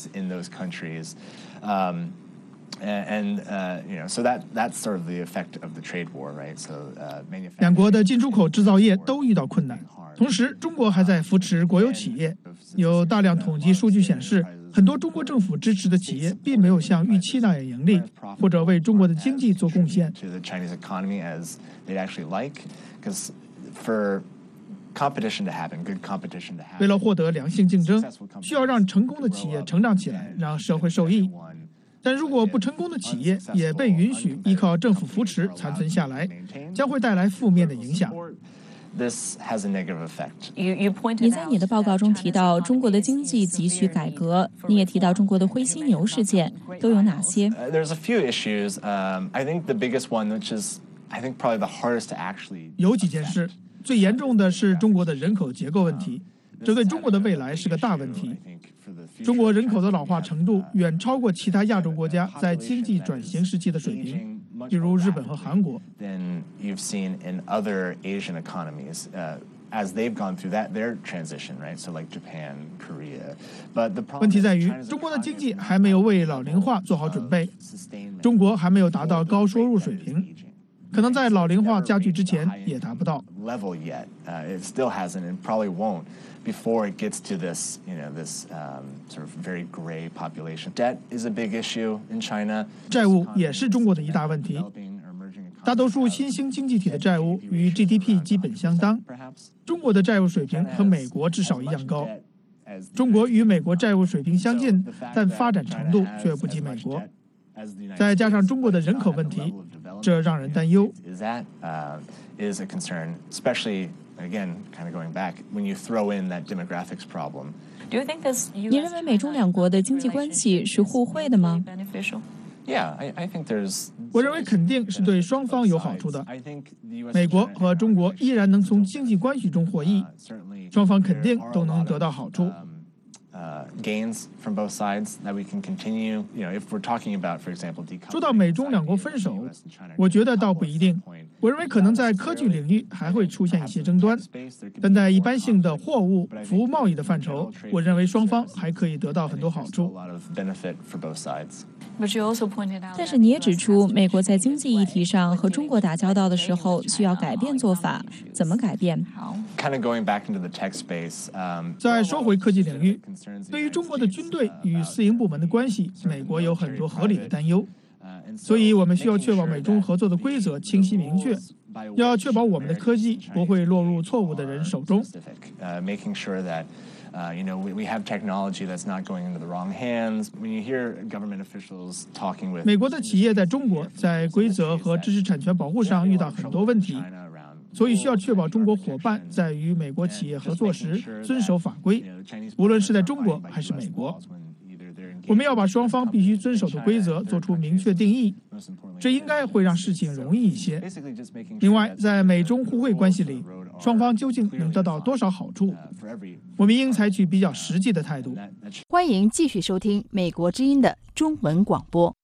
So that's sort of the effect of the trade war, right? So, 两国的进出口制造业都遇到困难，同时中国还在扶持国有企业。有大量统计数据显示，很多中国政府支持的企业并没有像预期那样盈利，或者为中国的经济做贡献。为了获得良性竞争，需要让成功的企业成长起来，让社会受益。但如果不成功的企业也被允许依靠政府扶持残存下来，将会带来负面的影响。 你在你的报告中提到中国的经济急需改革，你也提到中国的灰犀牛事件，都有哪些？ 有几件事，最严重的是中国的人口结构问题，这对中国的未来是个大问题。中国人口的老化程度远超过其他亚洲国家在经济转型时期的水平，比如日本和韩国。问题在于，中国的经济还没有为老龄化做好准备，中国还没有达到高收入水平，可能在老龄化加剧之前也达不到。 Before it gets to this, sort of very gray population. Debt is a big issue in China. 债务也是中国的一大问题。大多数新兴经济体的债务与 GDP 基本相当，中国的债务水平和美国至少一样高。中国与美国债务水平相近，但发展程度却不及美国。再加上中国的人口问题，这让人担忧。 Is a concern, especially again, kind of going back when you throw in that demographics problem. 你认为美中两国的经济关系是互惠的吗？ 我认为肯定是对双方有好处的。美国和中国依然能从经济关系中获益，双方肯定都能得到好处。说到美中两国分手，我觉得倒不一定。我认为可能在科技领域还会出现一些争端，但在一般性的货物、服务贸易的范畴，我认为双方还可以得到很多好处。 但是你也指出，美国在经济议题上和中国打交道的时候需要改变做法，怎么改变？ 再说回科技领域，对于中国的军队与私营部门的关系，美国有很多合理的担忧，所以我们需要确保美中合作的规则清晰明确，要确保我们的科技不会落入错误的人手中。 we have technology that's not going into the wrong hands. When you hear government officials talking with 美国的企业在中国在规则和知识产权保护上遇到很多问题，所以需要确保中国伙伴在与美国企业合作时遵守法规，无论是在中国还是美国。我们要把双方必须遵守的规则做出明确定义，这应该会让事情容易一些。另外，在美中互惠关系里，双方究竟能得到多少好处，我们应采取比较实际的态度。 欢迎继续收听美国之音的中文广播。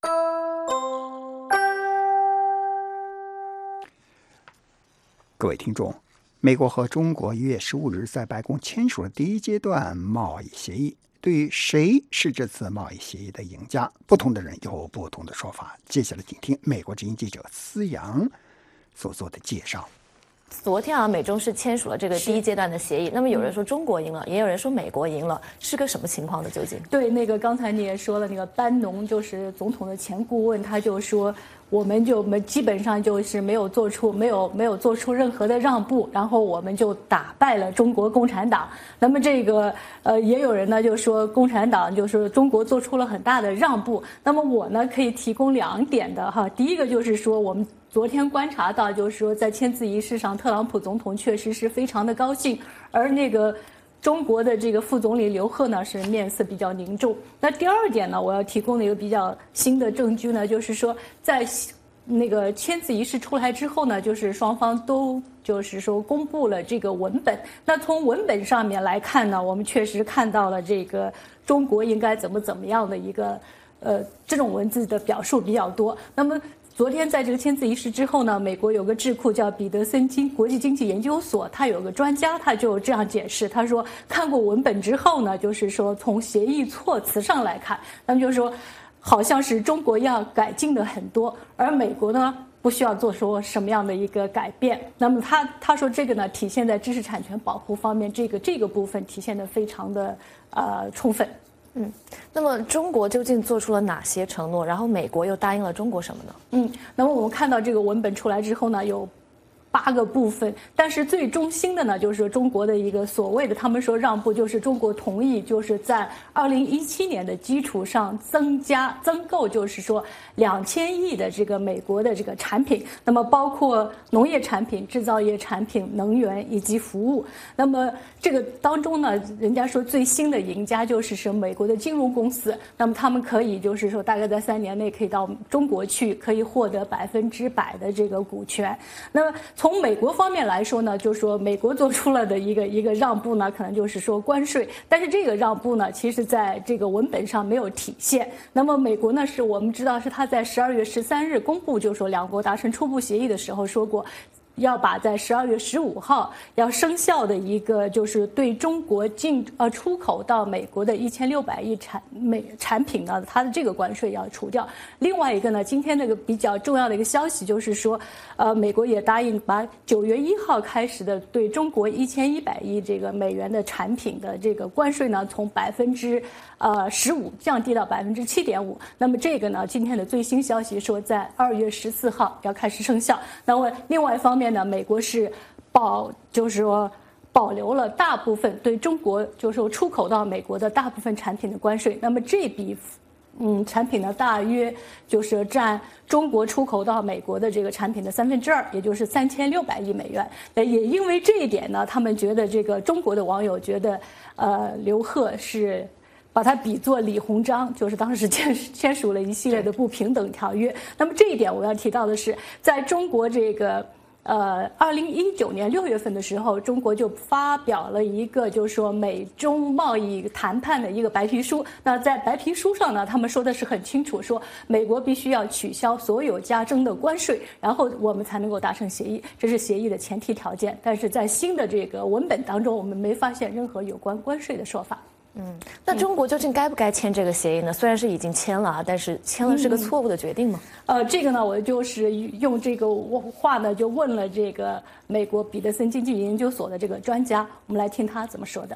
各位听众，美国和中国1月15日在白宫签署了第一阶段贸易协议。对于谁是这次贸易协议的赢家，不同的人有不同的说法。接下来请听美国之音记者思阳所做的介绍。 昨天美中是签署了这个第一阶段的协议，那么有人说中国赢了，也有人说美国赢了，是个什么情况呢？究竟？ 对，刚才你也说了，班农就是总统的前顾问，他就说我们基本上就是没有做出任何的让步，然后我们就打败了中国共产党。那么也有人呢就说共产党就是中国做出了很大的让步。那么我呢可以提供2点的哈，第一个就是说我们昨天观察到，就是说在签字仪式上，特朗普总统确实是非常的高兴，而中国的这个副总理刘鹤呢是面色比较凝重。那第2点呢，我要提供的一个比较新的证据呢，就是说在签字仪式出来之后呢，就是双方都就是说公布了这个文本。那从文本上面来看呢，我们确实看到了这个中国应该怎么样的一个这种文字的表述比较多。那么昨天在这个签字仪式之后呢，美国有个智库叫彼得森国际经济研究所，他有个专家，他就这样解释，他说看过文本之后呢，就是说从协议措辞上来看，那么就是说好像是中国要改进的很多，而美国呢不需要做出什么样的一个改变。那么他说这个呢体现在知识产权保护方面，这个部分体现得非常的充分。 那么中国究竟做出了哪些承诺？然后美国又答应了中国什么呢？ 那么我们看到这个文本出来之后呢，有8个部分，但是最中心的呢，就是中国的一个所谓的他们说让步，就是中国同意，就是在2017年的基础上增购，就是说2000亿的这个美国的这个产品，那么包括农业产品、制造业产品、能源以及服务。那么这个当中呢，人家说最新的赢家就是美国的金融公司，那么他们可以就是说大概在3年内可以到中国去，可以获得100%的这个股权。那么从美国方面来说呢，就是说美国做出了的一个让步呢，可能就是说关税，但是这个让步呢，其实在这个文本上没有体现。那么美国呢，是我们知道是他在12月13日公布，就是说2国达成初步协议的时候说过，要把在12月15号要生效的一个就是对中国出口到美国的1600亿产品呢，它的这个关税要除掉。另外一个呢，今天那个比较重要的一个消息就是说，美国也答应把9月1号开始的对中国1100亿这个美元的产品的这个关税呢，从15%降低到7.5%。那么这个呢，今天的最新消息说在2月14号要开始生效。那么另外一方面呢，美国是就是说保留了大部分对中国就是说出口到美国的大部分产品的关税。那么这笔产品呢，大约就是占中国出口到美国的这个产品的2/3，也就是3600亿美元。也因为这一点呢，他们觉得这个中国的网友觉得刘鹤是把它比作李鸿章，就是当时签署了一系列的不平等条约。那么这一点我要提到的是，在中国这个2019年6月份的时候，中国就发表了一个就是说美中贸易谈判的一个白皮书。那在白皮书上呢，他们说的是很清楚，说美国必须要取消所有加征的关税，然后我们才能够达成协议，这是协议的前提条件。但是在新的这个文本当中，我们没发现任何有关关税的说法。 那中国究竟该不该签这个协议呢？虽然是已经签了，但是签了是个错误的决定吗？ 这个呢，我就是用这个话呢，就问了这个美国彼得森经济研究所的这个专家，我们来听他怎么说的。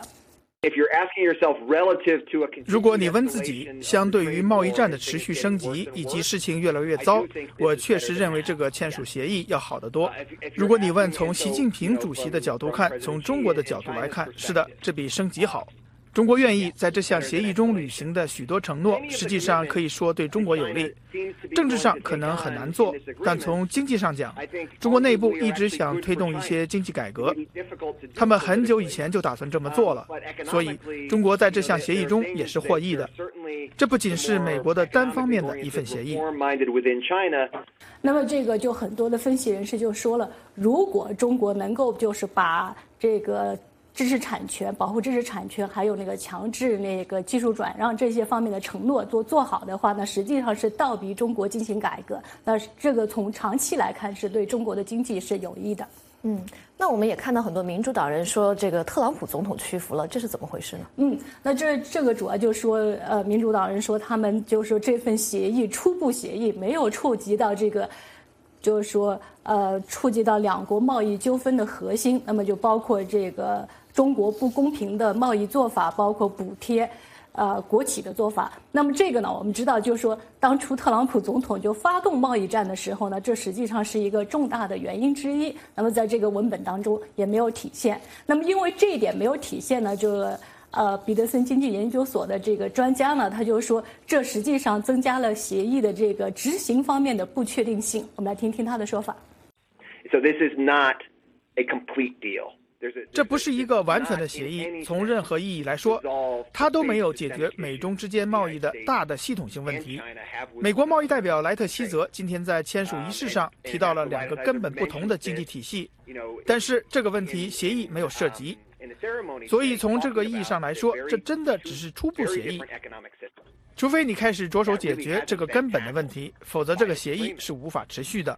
如果你问自己，相对于贸易战的持续升级以及事情越来越糟，我确实认为这个签署协议要好得多。如果你问从习近平主席的角度看，从中国的角度来看，是的，这比升级好。中国愿意在这项协议中履行的许多承诺，实际上可以说对中国有利。政治上可能很难做，但从经济上讲，中国内部一直想推动一些经济改革，他们很久以前就打算这么做了，所以中国在这项协议中也是获益的。这不仅是美国的单方面的一份协议。 那么这个就很多的分析人士就说了，如果中国能够就是把这个知识产权、保护知识产权，还有那个强制那个技术转让这些方面的承诺都做好的话，那实际上是倒逼中国进行改革。那这个从长期来看是对中国的经济是有益的。 那我们也看到很多民主党人说这个特朗普总统屈服了，这是怎么回事呢？ 那这个主要就是说，民主党人说他们就是说这份协议初步协议没有触及到这个。就是说，触及到两国贸易纠纷的核心，那么就包括这个中国不公平的贸易做法，包括补贴，国企的做法。那么这个呢，我们知道，就是说，当初特朗普总统就发动贸易战的时候呢，这实际上是一个重大的原因之一。那么在这个文本当中也没有体现。那么因为这一点没有体现呢，就。彼得森经济研究所的这个专家呢，他就说，这实际上增加了协议的这个执行方面的不确定性。我们来听听他的说法。 So this is not a complete deal. 这不是一个完全的协议，从任何意义来说，它都没有解决美中之间贸易的大的系统性问题。美国贸易代表莱特希泽今天在签署仪式上提到了两个根本不同的经济体系，但是这个问题协议没有涉及。所以从这个意义上来说，这真的只是初步协议。除非你开始着手解决这个根本的问题，否则这个协议是无法持续的。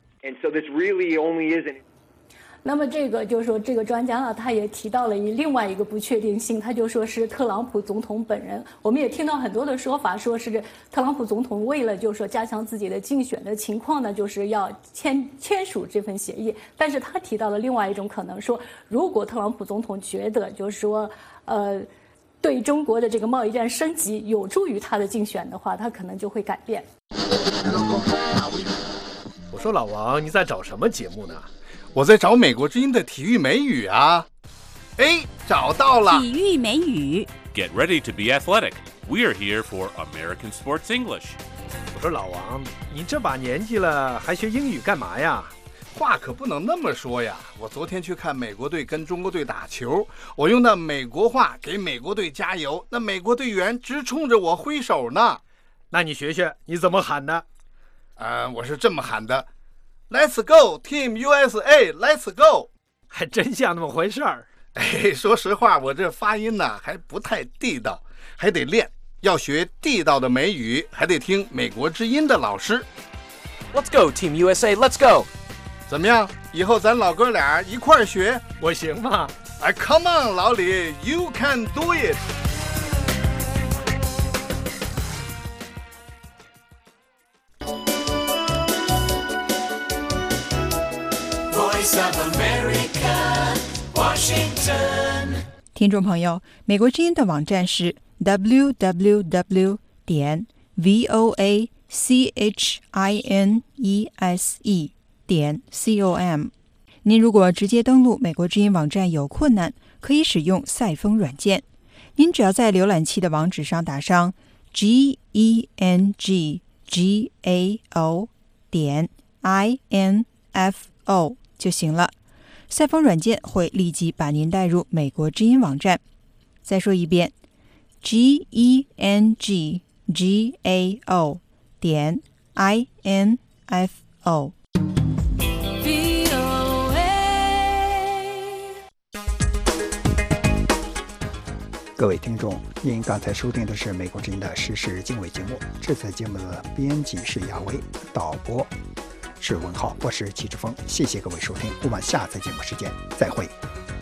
那么这个就是说，这个专家呢，他也提到了另外一个不确定性，他就说是特朗普总统本人。我们也听到很多的说法，说是特朗普总统为了就是说加强自己的竞选的情况呢，就是要签署这份协议。但是他提到了另外一种可能，说如果特朗普总统觉得就是说对中国的这个贸易战升级有助于他的竞选的话，他可能就会改变。 我说老王，你在找什么节目呢？ 我在找美国之音的体育美语啊！哎，找到了！ 体育美语。 Get ready to be athletic. We are here for American Sports English. 我说老王，你这把年纪了，还学英语干嘛呀？ 话可不能那么说呀！我昨天去看美国队跟中国队打球，我用那美国话给美国队加油，那美国队员直冲着我挥手呢。 那你学学，你怎么喊的？ 我是这么喊的。Let's go, Team USA! Let's go! 还真像那么回事儿。 哎，说实话，我这发音呢还不太地道，还得练。要学地道的美语，还得听美国之音的老师。 Let's go, Team USA! Let's go! 怎么样？以后咱老哥俩一块儿学， 我行吗？ 哎 ，Come on， 老李 ，You can do it！ 听众朋友，美国之音的网站是 www.voachinese.com。您如果直接登录美国之音网站有困难，可以使用赛风软件。您只要在浏览器的网址上打上 GENGAO.info 就行了。赛风软件会立即把您带入美国之音网站。再说一遍 GENGGAO.INFO。 各位听众，您刚才收听的是美国之音的时事经纬节目。这次节目的编辑是亚维，导播是文浩，我是齐志峰。谢谢各位收听，我们下次节目时间再会。